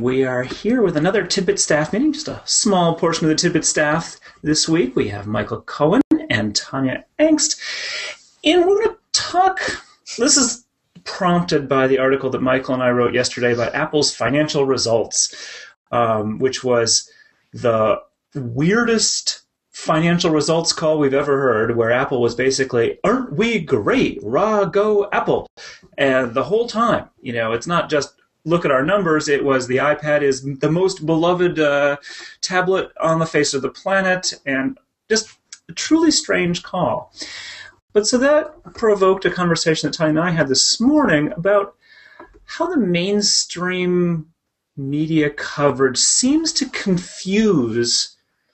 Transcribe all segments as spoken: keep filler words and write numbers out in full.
we are here with another Tidbit staff meeting, just a small portion of the Tidbit staff this week. We have Michael Cohen and Tanya Angst, and we're going to talk, this is prompted by the article that Michael and I wrote yesterday about Apple's financial results, um, which was the weirdest financial results call we've ever heard, where Apple was basically, aren't we great? Rah, go Apple. And the whole time, you know, it's not just look at our numbers, it was the iPad is the most beloved uh, tablet on the face of the planet, and just a truly strange call. But so that provoked a conversation that Tanya and I had this morning about how the mainstream media coverage seems to confuse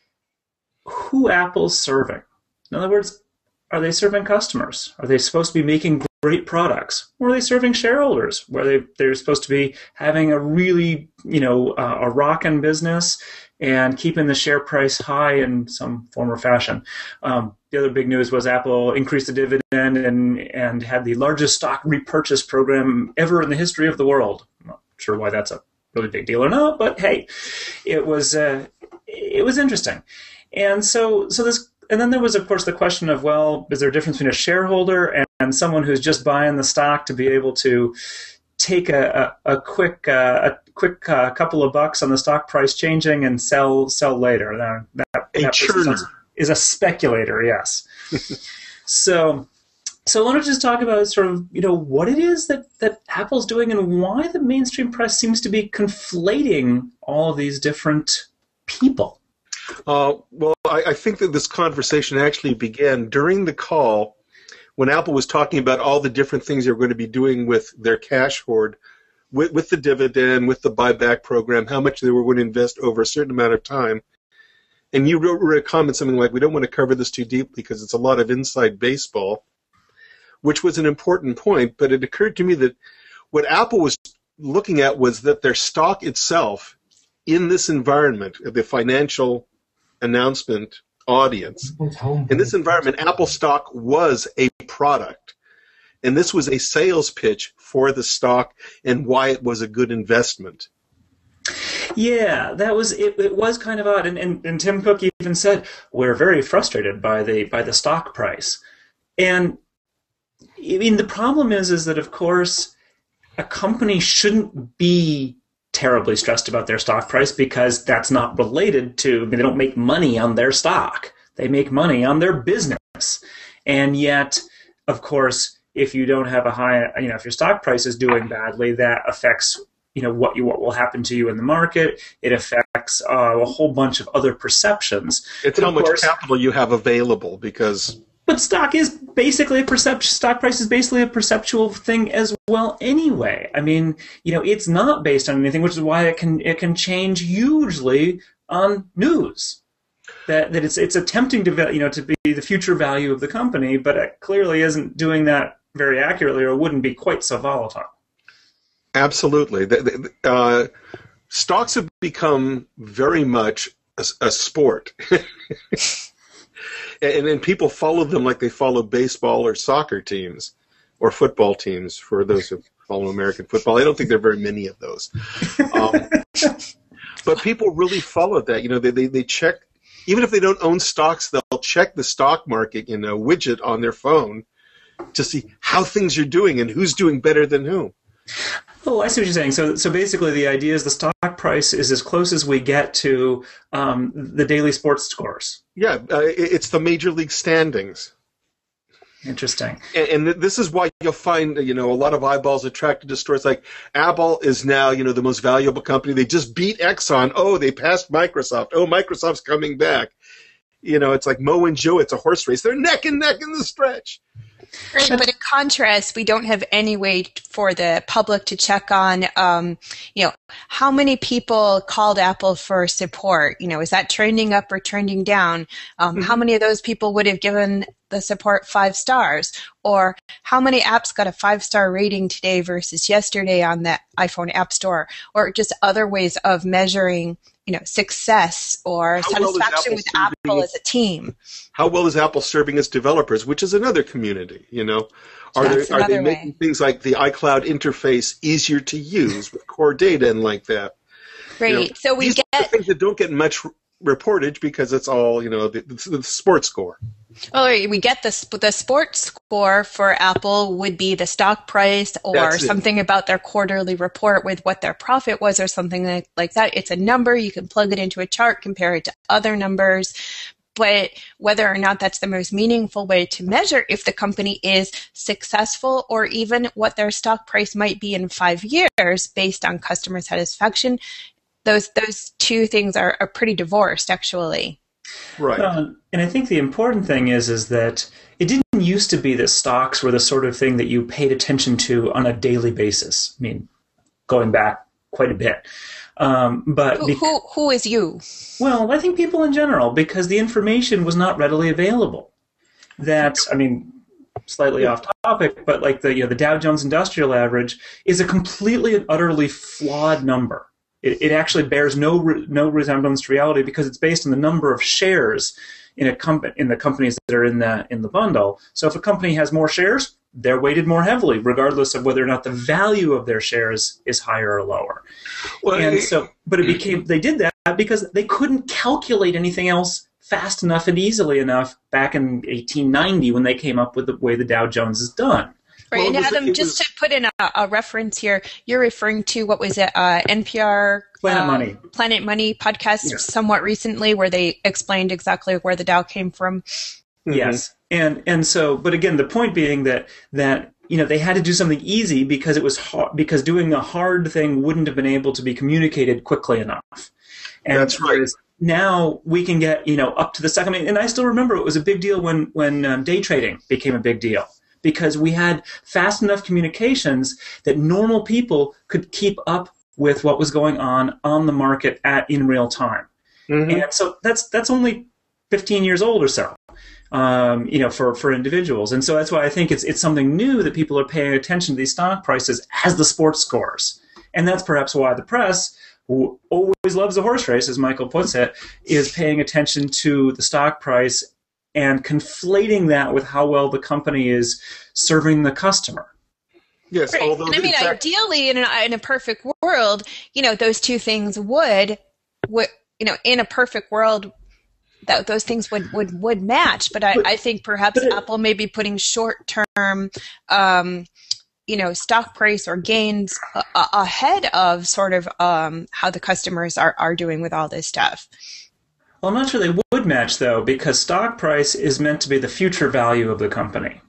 who Apple's serving. In other words, are they serving customers? Are they supposed to be making great products? Or are they serving shareholders, where they, they're supposed to be having a really, you know, uh, a rockin' business and keeping the share price high in some form or fashion? Um, the other big news was Apple increased the dividend and, and had the largest stock repurchase program ever in the history of the world. I'm not sure why that's a really big deal or not, but hey, it was uh, it was interesting. And so, so this, and then there was, of course, the question of, well, is there a difference between a shareholder and, and someone who's just buying the stock to be able to take a, a, a quick, uh, a quick uh, couple of bucks on the stock price changing and sell sell later? That, that, a that churner is a speculator, yes. so, so I want to just talk about sort of, you know, what it is that, that Apple's doing and why the mainstream press seems to be conflating all of these different people. Uh, well, I, I think that this conversation actually began during the call when Apple was talking about all the different things they were going to be doing with their cash hoard, with, with the dividend, with the buyback program, how much they were going to invest over a certain amount of time. And you wrote, wrote a comment something like, we don't want to cover this too deeply because it's a lot of inside baseball, which was an important point. But it occurred to me that what Apple was looking at was that their stock itself in this environment, the financial announcement audience, in this environment, Apple stock was a product. And this was a sales pitch for the stock and why it was a good investment. Yeah, that was it. It was kind of odd, and, and, and Tim Cook even said we're very frustrated by the by the stock price. And I mean, the problem is, is that of course, a company shouldn't be terribly stressed about their stock price because that's not related to, I mean, they don't make money on their stock. They make money on their business. And yet, of course, if you don't have a high, you know, if your stock price is doing badly, that affects, you know, what you what will happen to you in the market. It affects uh, a whole bunch of other perceptions. It's how much capital you have available because... But stock is basically a perception. Stock price is basically a perceptual thing as well. Anyway, I mean, you know, it's not based on anything, which is why it can it can change hugely on news. That that it's it's attempting to you know to be the future value of the company, but it clearly isn't doing that very accurately, or it wouldn't be quite so volatile. Absolutely, the, the, uh, stocks have become very much a, a sport. And then people follow them like they follow baseball or soccer teams or football teams, for those who follow American football. I don't think there are very many of those. Um, but people really follow that. You know, they, they, they check, even if they don't own stocks, they'll check the stock market, you know, widget on their phone to see how things are doing and who's doing better than who. Oh, I see what you're saying. So, so basically, the idea is the stock price is as close as we get to um, the daily sports scores. Yeah, uh, it's the major league standings. Interesting. And, and this is why you'll find, you know, a lot of eyeballs attracted to stores like Apple is now, you know, the most valuable company. They just beat Exxon. Oh, they passed Microsoft. Oh, Microsoft's coming back. You know, it's like Mo and Joe. It's a horse race. They're neck and neck in the stretch. Right, but in contrast, we don't have any way for the public to check on, um, you know, how many people called Apple for support. You know, is that trending up or trending down? Um, mm-hmm. How many of those people would have given the support five stars? Or how many apps got a five-star rating today versus yesterday on the iPhone App Store? Or just other ways of measuring, you know, success or how satisfaction well with Apple as a team. How well is Apple serving its developers, which is another community, you know? Are, there, are they making way. things like the iCloud interface easier to use with core data and like that? Right. You know, so we these get are the things that don't get much reportage because it's all, you know, the, the, the sports score. Well, we get the the sports score for Apple would be the stock price or something about their quarterly report with what their profit was or something like, like that. It's a number. You can plug it into a chart, compare it to other numbers. But whether or not that's the most meaningful way to measure if the company is successful or even what their stock price might be in five years based on customer satisfaction, those those two things are, are pretty divorced, actually. Right. Um, and I think the important thing is is that it didn't used to be that stocks were the sort of thing that you paid attention to on a daily basis. I mean, going back quite a bit. Um, but who, bec- who who is you? Well, I think people in general, because the information was not readily available. That, I mean, slightly off topic, but like the you know the Dow Jones Industrial Average is a completely and utterly flawed number. It, it actually bears no re- no resemblance to reality because it's based on the number of shares in a company in the companies that are in the in the bundle. So if a company has more shares, they're weighted more heavily, regardless of whether or not the value of their shares is higher or lower. Well, and so, but it became they did that because they couldn't calculate anything else fast enough and easily enough back in eighteen ninety when they came up with the way the Dow Jones is done. Right, well, and was, Adam, just was, to put in a, a reference here, you're referring to what was it, uh, N P R Planet uh, Money Planet Money podcast yeah. somewhat recently, where they explained exactly where the Dow came from. Mm-hmm. Yes, and and so, but again, the point being that that you know they had to do something easy because it was hard, because doing a hard thing wouldn't have been able to be communicated quickly enough. And that's right. Now we can get you know up to the second, and I still remember it was a big deal when when um, day trading became a big deal. Because we had fast enough communications that normal people could keep up with what was going on on the market at in real time. Mm-hmm. And so that's that's only fifteen years old or so, um, you know, for, for individuals. And so that's why I think it's it's something new that people are paying attention to these stock prices as the sports scores. And that's perhaps why the press, who always loves a horse race, as Michael puts it, is paying attention to the stock price and conflating that with how well the company is serving the customer. Yes, right. although and I mean, fact- ideally, in, a, in a perfect world, you know, those two things would, would, you know, in a perfect world, that those things would, would, would match. But I, but, I think perhaps it, Apple may be putting short-term, um, you know, stock price or gains a, a, ahead of sort of um, how the customers are, are doing with all this stuff. Well, I'm not sure they would match, though, because stock price is meant to be the future value of the company.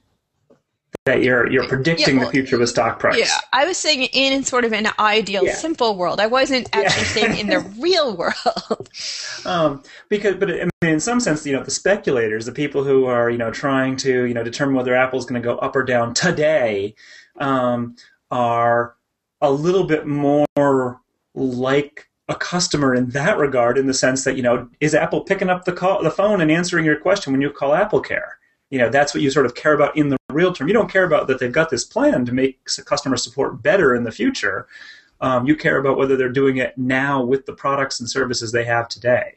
That you're you're predicting yeah, well, the future of a stock price. Yeah, I was saying in sort of an ideal, yeah. simple world. I wasn't actually yeah. saying in the real world. Um, because, but I mean, in some sense, you know, the speculators, the people who are you know trying to you know determine whether Apple's going to go up or down today, um, are a little bit more like a customer in that regard, in the sense that, you know, is Apple picking up the call, the phone and answering your question when you call AppleCare? You know, that's what you sort of care about in the real term. You don't care about that they've got this plan to make customer support better in the future. Um, you care about whether they're doing it now with the products and services they have today.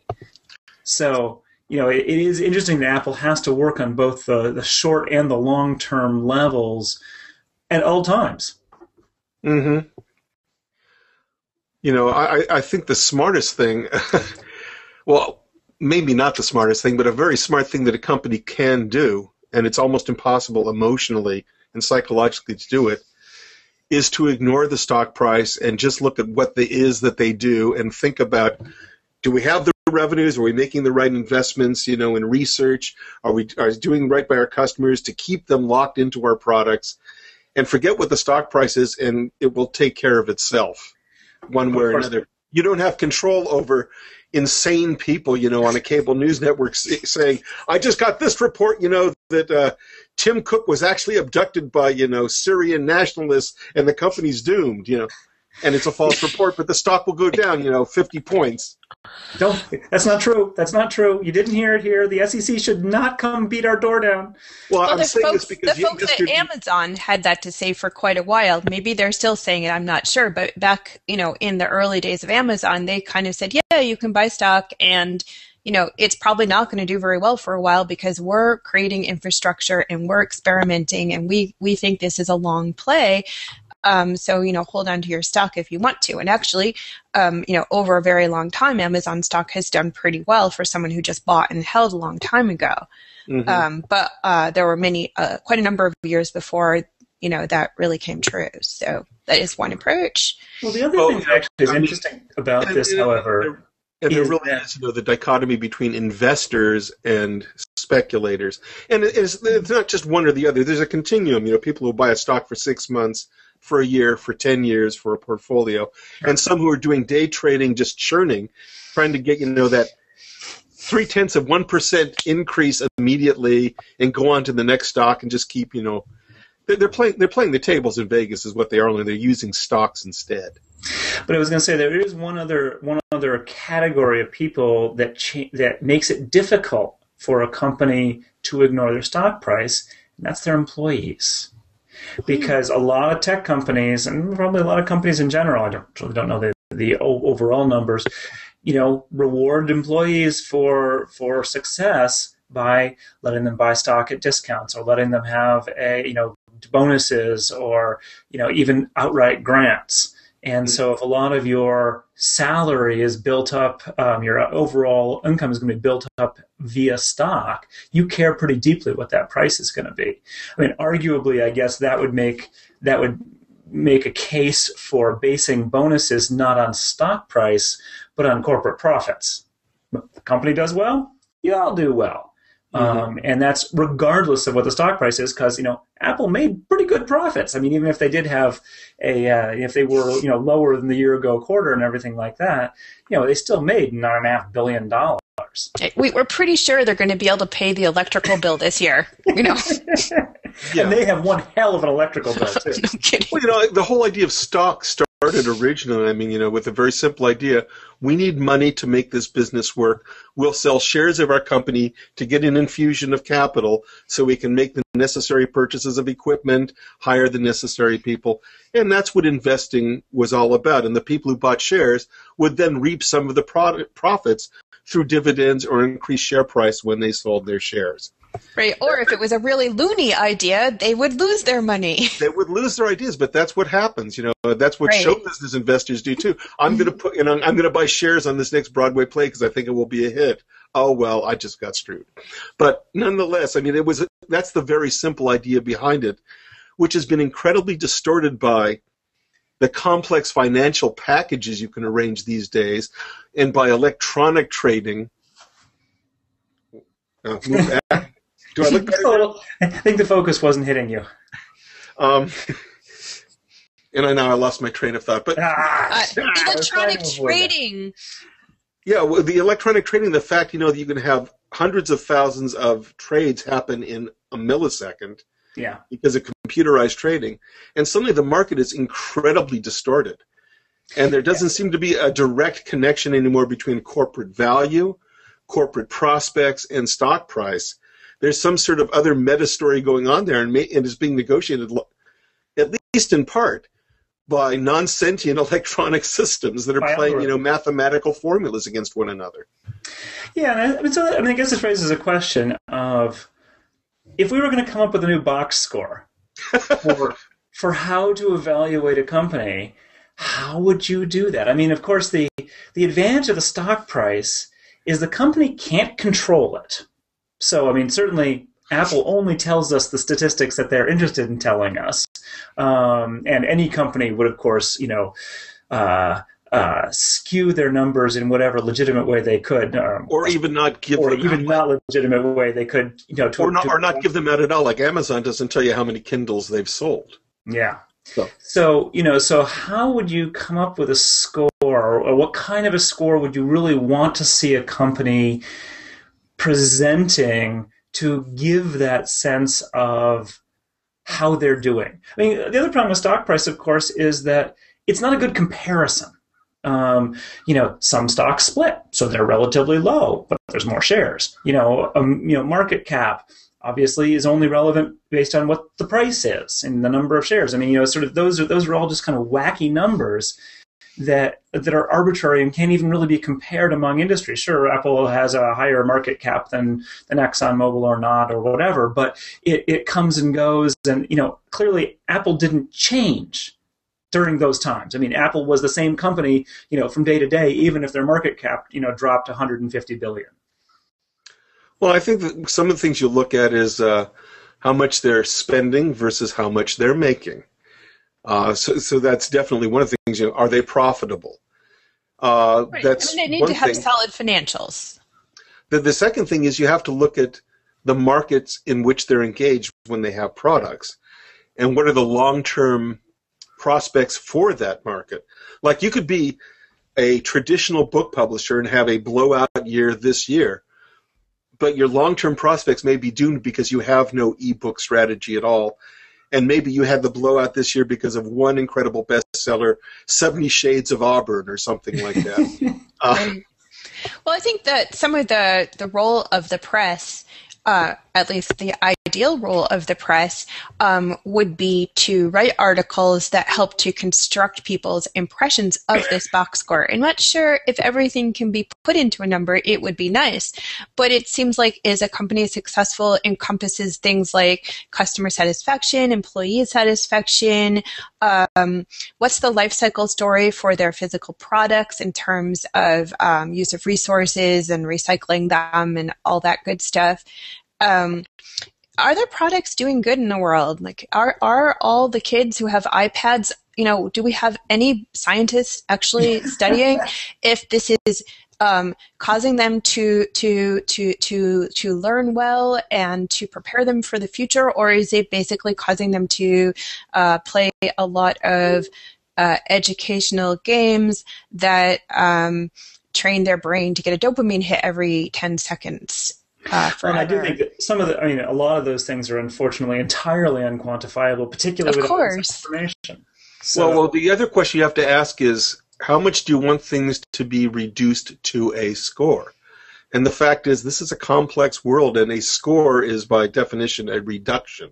So, you know, it, it is interesting that Apple has to work on both the, the short and the long-term levels at all times. Mm-hmm. You know, I, I think the smartest thing, well, maybe not the smartest thing, but a very smart thing that a company can do, and it's almost impossible emotionally and psychologically to do it, is to ignore the stock price and just look at what it is that they do and think about, do we have the revenues? Are we making the right investments, you know, in research? Are we are we doing right by our customers to keep them locked into our products? And forget what the stock price is, and it will take care of itself. One way or another. You don't have control over insane people, you know, on a cable news network saying, I just got this report, you know, that uh, Tim Cook was actually abducted by, you know, Syrian nationalists and the company's doomed, you know. And it's a false report, but the stock will go down, you know, fifty points. Don't. That's not true. That's not true. You didn't hear it here. The S E C should not come beat our door down. Well, well I'm the saying folks, this because the folks at Amazon had that to say for quite a while. Maybe they're still saying it. I'm not sure. But back, you know, in the early days of Amazon, they kind of said, yeah, you can buy stock, and you know, it's probably not going to do very well for a while because we're creating infrastructure and we're experimenting, and we we think this is a long play. Um, so, you know, hold on to your stock if you want to. And actually, um, you know, over a very long time, Amazon stock has done pretty well for someone who just bought and held a long time ago. Mm-hmm. Um, but uh, there were many, uh, quite a number of years before, you know, that really came true. So that is one approach. Well, the other well, thing that actually is I mean, interesting about and, this, and, however, and there is really that, is, you know, the dichotomy between investors and speculators, and it's, it's not just one or the other. There's a continuum. You know, people who buy a stock for six months, for a year, for ten years, for a portfolio, sure. and some who are doing day trading, just churning, trying to get, you know, that three tenths of one percent increase immediately, and go on to the next stock and just keep, you know. They're playing. They're playing the tables in Vegas, is what they are. Only they're using stocks instead. But I was going to say there is one other one other category of people that cha- that makes it difficult for a company to ignore their stock price, and that's their employees. Because a lot of tech companies, and probably a lot of companies in general, I don't really don't know the the overall numbers, you know, reward employees for for success by letting them buy stock at discounts, or letting them have a you know. bonuses, or you know even outright grants. And so if a lot of your salary is built up, um, your overall income is going to be built up via stock, you care pretty deeply what that price is going to be. I mean, arguably, I guess that would make that would make a case for basing bonuses not on stock price, but on corporate profits. If the company does well, you all do well. Mm-hmm. Um, and that's regardless of what the stock price is, because you know Apple made pretty good profits. I mean, even if they did have a, uh, if they were you know lower than the year ago quarter and everything like that, you know they still made nine and a half billion dollars. We, we're pretty sure they're going to be able to pay the electrical bill this year. You know, yeah. And they have one hell of an electrical bill too. No kidding. Well, you know, the whole idea of stock started originally, I mean, you know, with a very simple idea. We need money to make this business work. We'll sell shares of our company to get an infusion of capital so we can make the necessary purchases of equipment, hire the necessary people. And that's what investing was all about. And the people who bought shares would then reap some of the product profits through dividends or increased share price when they sold their shares. Right, or if it was a really loony idea, they would lose their money. They would lose their ideas, but that's what happens. You know, that's what right. show business investors do too. I'm going to put, you know, I'm going to buy shares on this next Broadway play because I think it will be a hit. Oh well, I just got screwed. But nonetheless, I mean, it was that's the very simple idea behind it, which has been incredibly distorted by the complex financial packages you can arrange these days, and by electronic trading. Uh, move back. Do I look better? I think the focus wasn't hitting you. Um, and I now I lost my train of thought. But uh, electronic trading. Yeah, well, the electronic trading, the fact, you know, that you can have hundreds of thousands of trades happen in a millisecond. Yeah. Because of computerized trading. And suddenly the market is incredibly distorted. And there doesn't yeah. seem to be a direct connection anymore between corporate value, corporate prospects, and stock price. There's some sort of other meta story going on there, and, may, and is being negotiated, at least in part, by non-sentient electronic systems that are by playing, you know, mathematical formulas against one another. Yeah, and I, I mean, so I mean, I guess this raises a question of if we were going to come up with a new box score for for how to evaluate a company, how would you do that? I mean, of course, the the advantage of the stock price is the company can't control it. So, I mean, certainly Apple only tells us the statistics that they're interested in telling us. Um, and any company would, of course, you know, uh, uh, skew their numbers in whatever legitimate way they could. Um, or even not give or them even out. not legitimate way they could, you know. To, or not, to, or not give them out at all. Like Amazon doesn't tell you how many Kindles they've sold. Yeah. So, so you know, so how would you come up with a score, or what kind of a score would you really want to see a company presenting to give that sense of how they're doing? I mean, the other problem with stock price, of course, is that it's not a good comparison. Um, you know, some stocks split, so they're relatively low, but there's more shares. You know, um, you know, market cap obviously is only relevant based on what the price is and the number of shares. I mean, you know, sort of those are those are all just kind of wacky numbers that that are arbitrary and can't even really be compared among industries. Sure, Apple has a higher market cap than than ExxonMobil or not or whatever, but it, it comes and goes. And, you know, clearly Apple didn't change during those times. I mean, Apple was the same company, you know, from day to day, even if their market cap, you know, dropped one hundred fifty billion. Well, I think that some of the things you look at is uh, how much they're spending versus how much they're making. Uh, so, so that's definitely one of the things. You know, are they profitable? Uh, right. That's I mean, they need one to have thing. solid financials. The, the second thing is you have to look at the markets in which they're engaged when they have products, and what are the long-term prospects for that market. Like, you could be a traditional book publisher and have a blowout year this year, but your long-term prospects may be doomed because you have no ebook strategy at all, and maybe you had the blowout this year because of one incredible bestseller, Seventy Shades of Auburn or something like that. uh, Well, I think that some of the, the role of the press, uh, at least the ideal role of the press, um, would be to write articles that help to construct people's impressions of this box score. I'm not sure if everything can be put into a number. It would be nice. But it seems like is a company successful encompasses things like customer satisfaction, employee satisfaction, um, what's the life cycle story for their physical products in terms of um, use of resources and recycling them and all that good stuff. Um, are their products doing good in the world? Like, are are all the kids who have iPads, you know, do we have any scientists actually studying if this is um, causing them to to to to to learn well and to prepare them for the future, or is it basically causing them to uh, play a lot of uh, educational games that um, train their brain to get a dopamine hit every ten seconds? Uh, and I do think that some of the, I mean, a lot of those things are unfortunately entirely unquantifiable, particularly with information. So, well, well, the other question you have to ask is, how much do you want things to be reduced to a score? And the fact is, this is a complex world, and a score is, by definition, a reduction.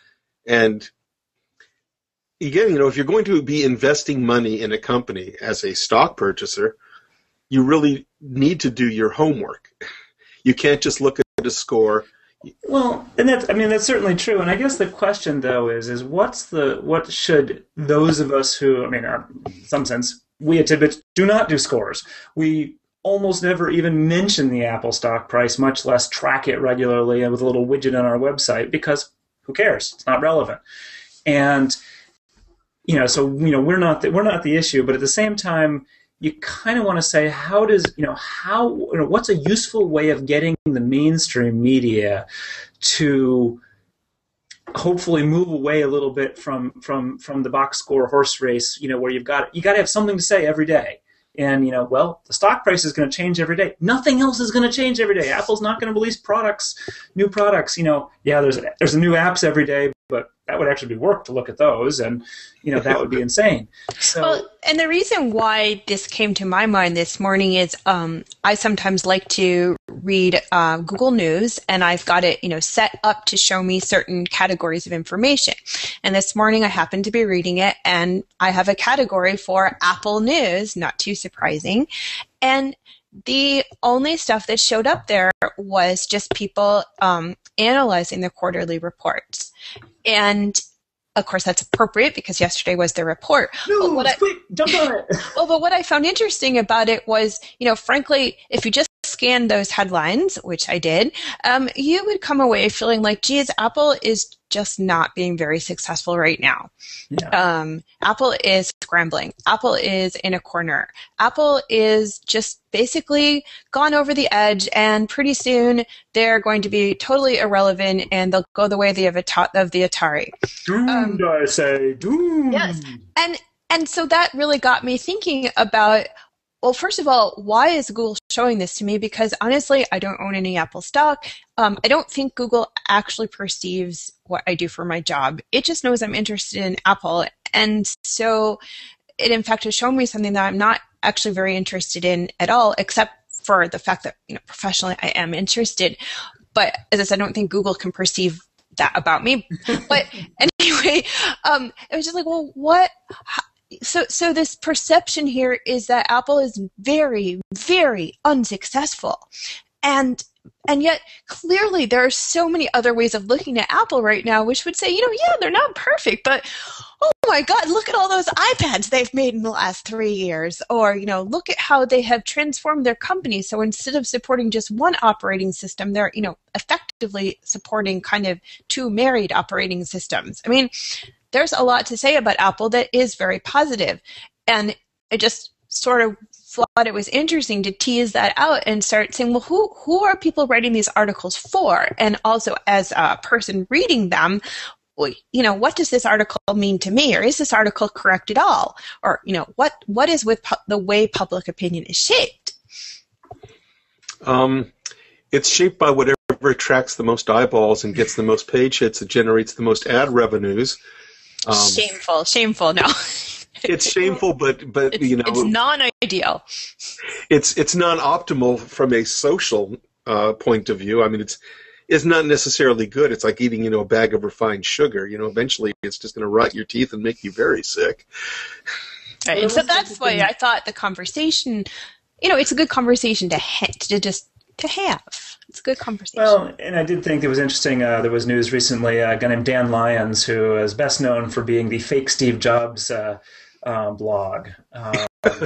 And again, you know, if you're going to be investing money in a company as a stock purchaser, you really need to do your homework. You can't just look at a score. Well, and that's, I mean, that's certainly true. And I guess the question, though, is, is what's the, what should those of us who, I mean, are, in some sense, we at Tidbits do not do scores. We almost never even mention the Apple stock price, much less track it regularly and with a little widget on our website, because who cares? It's not relevant. And, you know, so, you know, we're not the, we're not the issue, but at the same time, you kind of want to say, how does, you know, how, you know, what's a useful way of getting the mainstream media to hopefully move away a little bit from from from the box score horse race, you know, where you've got you got to have something to say every day. And, you know, well, the stock price is going to change every day. Nothing else is going to change every day. Apple's not going to release products, new products. You know, yeah, there's there's new apps every day, but that would actually be work to look at those, and, you know, that would be insane. So, well, and the reason why this came to my mind this morning is um, I sometimes like to read uh, Google News, and I've got it, you know, set up to show me certain categories of information. And this morning I happened to be reading it, and I have a category for Apple News, not too surprising, and the only stuff that showed up there was just people um, analyzing the quarterly reports. And, of course, that's appropriate because yesterday was the report. No, what quick, I, jump on it. Well, but what I found interesting about it was, you know, frankly, if you just scan those headlines, which I did, um, you would come away feeling like, geez, Apple is just not being very successful right now. Yeah. Um, Apple is scrambling. Apple is in a corner. Apple is just basically gone over the edge, and pretty soon they're going to be totally irrelevant, and they'll go the way of the, of the Atari. Doomed, um, I say, doomed. Yes, and and so that really got me thinking about, well, first of all, why is Google showing this to me? Because honestly, I don't own any Apple stock. Um, I don't think Google actually perceives what I do for my job. It just knows I'm interested in Apple. And so it, in fact, has shown me something that I'm not actually very interested in at all, except for the fact that, you know, professionally I am interested. But as I said, I don't think Google can perceive that about me. But anyway, um, it was just like, well, what... How, So, so this perception here is that Apple is very, very unsuccessful, and and yet clearly there are so many other ways of looking at Apple right now, which would say, you know, yeah, they're not perfect, but oh my God, look at all those iPads they've made in the last three years. Or, you know, look at how they have transformed their company. So instead of supporting just one operating system, they're, you know, effectively supporting kind of two married operating systems. I mean, there's a lot to say about Apple that is very positive. And I just sort of thought it was interesting to tease that out and start saying, well, who, who are people writing these articles for? And also as a person reading them, you know, what does this article mean to me? Or is this article correct at all? Or, you know, what what is with pu- the way public opinion is shaped? Um, it's shaped by whatever attracts the most eyeballs and gets the most page hits. It generates the most ad revenues. Um, shameful, shameful, no. It's shameful, but, but it's, you know. It's non-ideal. It's, it's non-optimal from a social uh, point of view. I mean, it's It's not necessarily good. It's like eating, you know, a bag of refined sugar. You know, eventually it's just going to rot your teeth and make you very sick. Right. And so that's why I thought the conversation, you know, it's a good conversation to ha- to just to have. It's a good conversation. Well, and I did think it was interesting. Uh, there was news recently. Uh, a guy named Dan Lyons, who is best known for being the fake Steve Jobs uh, uh, blog. Um,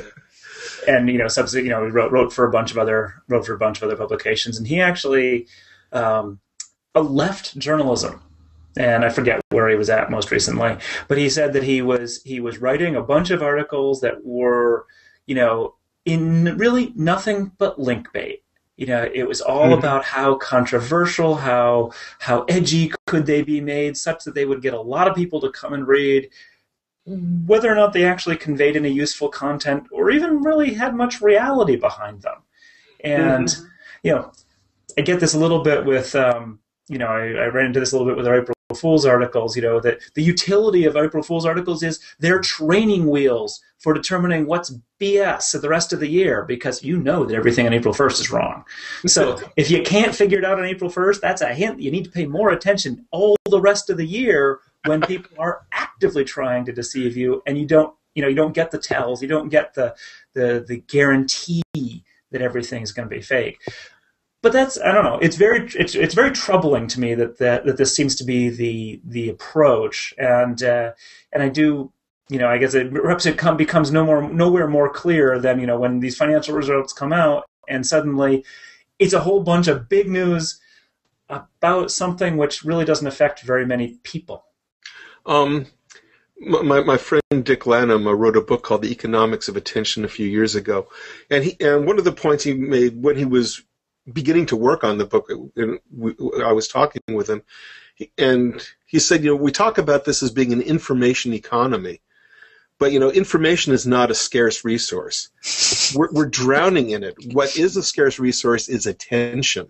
and you know, subsequently, you know, wrote wrote for a bunch of other wrote for a bunch of other publications, and he actually. Um, left journalism, and I forget where he was at most recently, but he said that he was he was writing a bunch of articles that were, you know, in really nothing but link bait. You know, it was all mm-hmm. about how controversial, how how edgy could they be made, such that they would get a lot of people to come and read, whether or not they actually conveyed any useful content or even really had much reality behind them. And mm-hmm. you know. I get this a little bit with, um, you know, I, I ran into this a little bit with our April Fool's articles, you know, that the utility of April Fool's articles is they're training wheels for determining what's B S at the rest of the year, because you know that everything on April first is wrong. So if you can't figure it out on April first, that's a hint. You need to pay more attention all the rest of the year when people are actively trying to deceive you, and you don't, you know, you don't get the tells, you don't get the the, the guarantee that everything is going to be fake. But that's, I don't know, it's very it's it's very troubling to me that that, that this seems to be the the approach, and uh, and I do, you know, I guess it perhaps it come, becomes no more nowhere more clear than, you know, when these financial results come out and suddenly it's a whole bunch of big news about something which really doesn't affect very many people. Um, my my friend Dick Lanham wrote a book called The Economics of Attention a few years ago, and he and one of the points he made when he was beginning to work on the book, and we, I was talking with him, and he said, you know, we talk about this as being an information economy, but, you know, information is not a scarce resource. We're, we're drowning in it. What is a scarce resource is attention.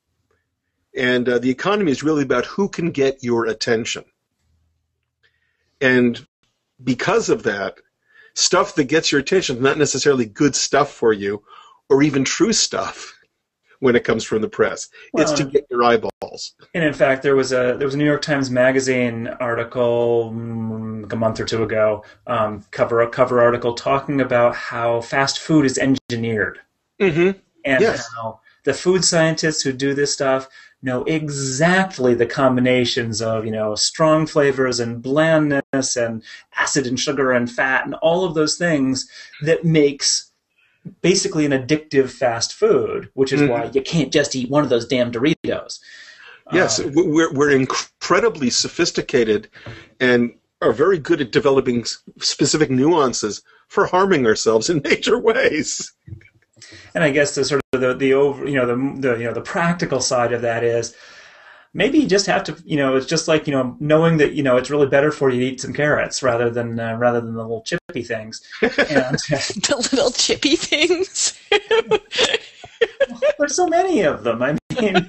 And uh, the economy is really about who can get your attention. And because of that, stuff that gets your attention is not necessarily good stuff for you or even true stuff. When it comes from the press, well, it's to get your eyeballs. And in fact, there was a there was a New York Times Magazine article mm, a month or two ago, um, cover a cover article talking about how fast food is engineered, mm-hmm. and yes. how the food scientists who do this stuff know exactly the combinations of, you know, strong flavors and blandness and acid and sugar and fat and all of those things that makes basically an addictive fast food, which is mm-hmm. why you can't just eat one of those damn Doritos. Yes, um, we're we're incredibly sophisticated and are very good at developing specific nuances for harming ourselves in major ways. And I guess the sort of the, the over, you know, the, the you know the practical side of that is maybe you just have to, you know, it's just like, you know, knowing that, you know, it's really better for you to eat some carrots rather than uh, rather than the little chippy things. And, uh, the little chippy things. Well, there's so many of them. I mean,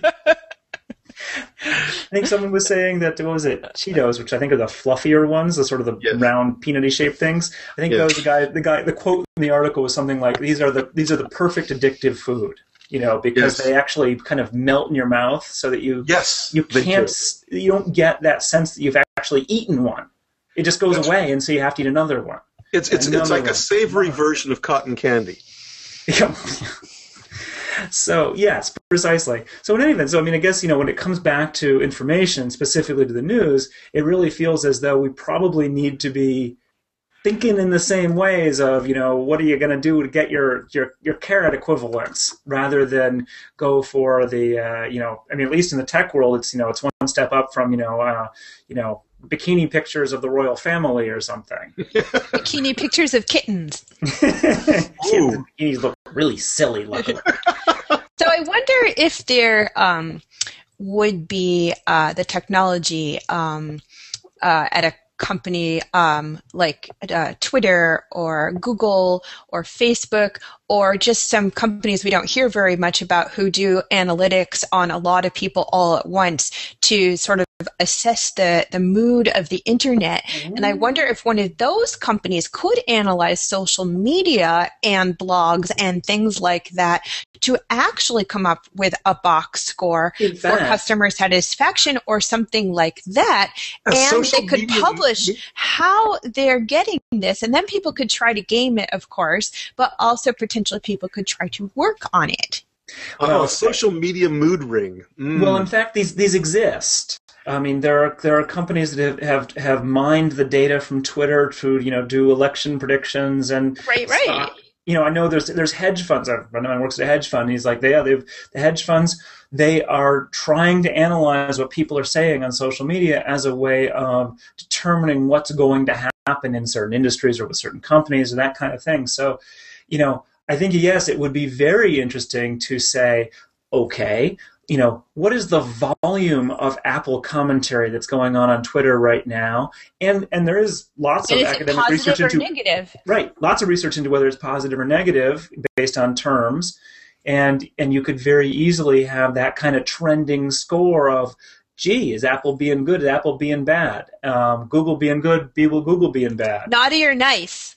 I think someone was saying that, what was it, Cheetos, which I think are the fluffier ones, the sort of the yes. round peanutty shaped things. I think yes. that was the guy. The guy. The quote in the article was something like, "These are the these are the perfect addictive food." You know, because yes. they actually kind of melt in your mouth, so that you yes, you can't you don't get that sense that you've actually eaten one. It just goes That's away, right. and so you have to eat another one. It's it's it's like one. a savory version of cotton candy. Yeah. So yes, precisely. So in any event, so I mean, I guess you know when it comes back to information, specifically to the news, it really feels as though we probably need to be thinking in the same ways of, you know, what are you going to do to get your, your, your carrot equivalents rather than go for the, uh, you know, I mean, at least in the tech world, it's, you know, it's one step up from, you know, uh, you know, bikini pictures of the royal family or something. Bikini pictures of kittens. Kittens, bikinis look really silly looking. So I wonder if there um, would be uh, the technology um, uh, at a company um, like uh, Twitter or Google or Facebook, or just some companies we don't hear very much about who do analytics on a lot of people all at once to sort of assess the, the mood of the internet. Mm. And I wonder if one of those companies could analyze social media and blogs and things like that to actually come up with a box score for customer satisfaction or something like that. A and they could media. publish how they're getting this, and then people could try to game it, of course, but also potentially people could try to work on it. Oh, well, a social media mood ring. Mm. Well, in fact, these these exist. I mean, there are there are companies that have, have have mined the data from Twitter to, you know, do election predictions and right, right. Uh, you know, I know there's there's hedge funds. A friend of mine works at a hedge fund. He's like, yeah, they've the hedge funds. They are trying to analyze what people are saying on social media as a way of determining what's going to happen in certain industries or with certain companies and that kind of thing. So, you know, I think, yes, it would be very interesting to say, okay, you know, what is the volume of Apple commentary that's going on on Twitter right now? And and there is lots and of is academic it research positive into or negative? Right, lots of research into whether it's positive or negative based on terms. And and you could very easily have that kind of trending score of, gee, is Apple being good? Is Apple being bad? Um, Google being good? Will Google being bad? Naughty or nice?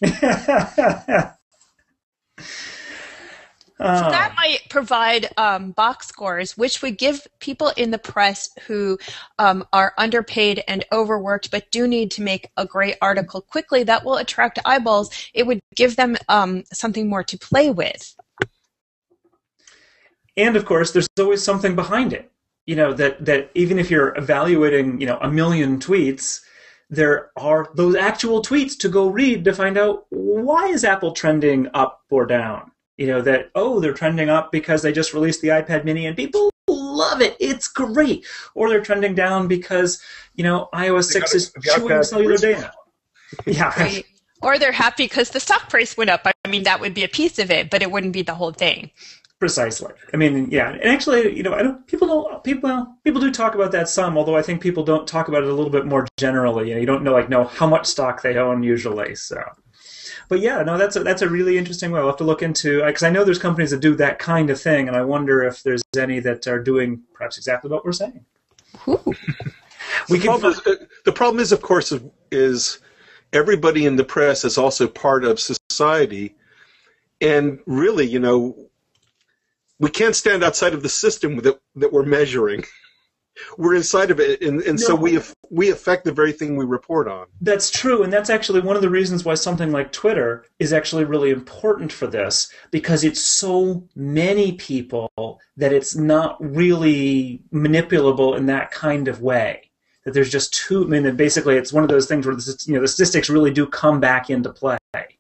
Oh. So that might provide um, box scores, which would give people in the press who um, are underpaid and overworked but do need to make a great article quickly that will attract eyeballs. It would give them um, something more to play with. And, of course, there's always something behind it. You know, that, that even if you're evaluating, you know, a million tweets, there are those actual tweets to go read to find out why is Apple trending up or down. You know, that, oh, they're trending up because they just released the iPad mini and people love it. It's great. Or they're trending down because, you know, iOS six is chewing cellular data. Yeah. Right. Or they're happy because the stock price went up. I mean, that would be a piece of it, but it wouldn't be the whole thing. Precisely. I mean, yeah. And actually, you know, I don't, people don't, people, people do talk about that some, although I think people don't talk about it a little bit more generally. You know, you don't know, like, know how much stock they own usually, so. But yeah, no, that's a, that's a really interesting way. We'll have to look into, because I know there's companies that do that kind of thing, and I wonder if there's any that are doing perhaps exactly what we're saying. Ooh. We the, problem is, the problem is, of course, is everybody in the press is also part of society, and really, you know, we can't stand outside of the system that that we're measuring. We're inside of it, and, and no. so we we affect the very thing we report on. That's true, and that's actually one of the reasons why something like Twitter is actually really important for this, because it's so many people that it's not really manipulable in that kind of way. That there's just too, I mean, basically it's one of those things where the, you know, the statistics really do come back into play.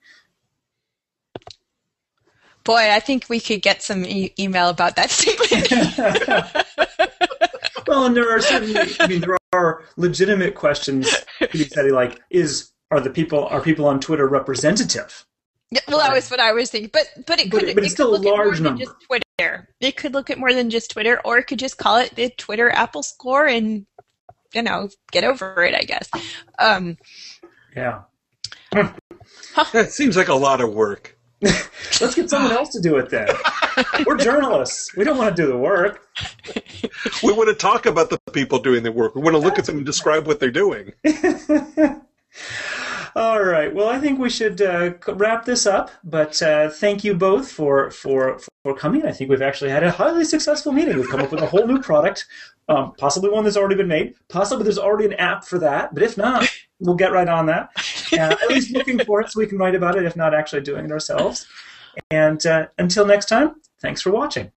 Boy, I think we could get some e- email about that statement. Well, and there are certainly, I mean, there are legitimate questions to be said, like, is are the people are people on Twitter representative? Yeah, well, that was what I was thinking, but but it could, but, but it's it still could a look large at more number. Than just Twitter. It could look at more than just Twitter, or it could just call it the Twitter Apple score and, you know, get over it, I guess. Um, yeah. Huh. That seems like a lot of work. Let's get someone else to do it then. We're journalists. We don't want to do the work. We want to talk about the people doing the work. We want to look at them and describe what they're doing. All right. Well, I think we should uh, wrap this up. But uh, thank you both for, for for coming. I think we've actually had a highly successful meeting. We've come up with a whole new product, um, possibly one that's already been made. Possibly there's already an app for that. But if not, we'll get right on that. Uh, at least looking for it so we can write about it, if not actually doing it ourselves. And uh, until next time, thanks for watching.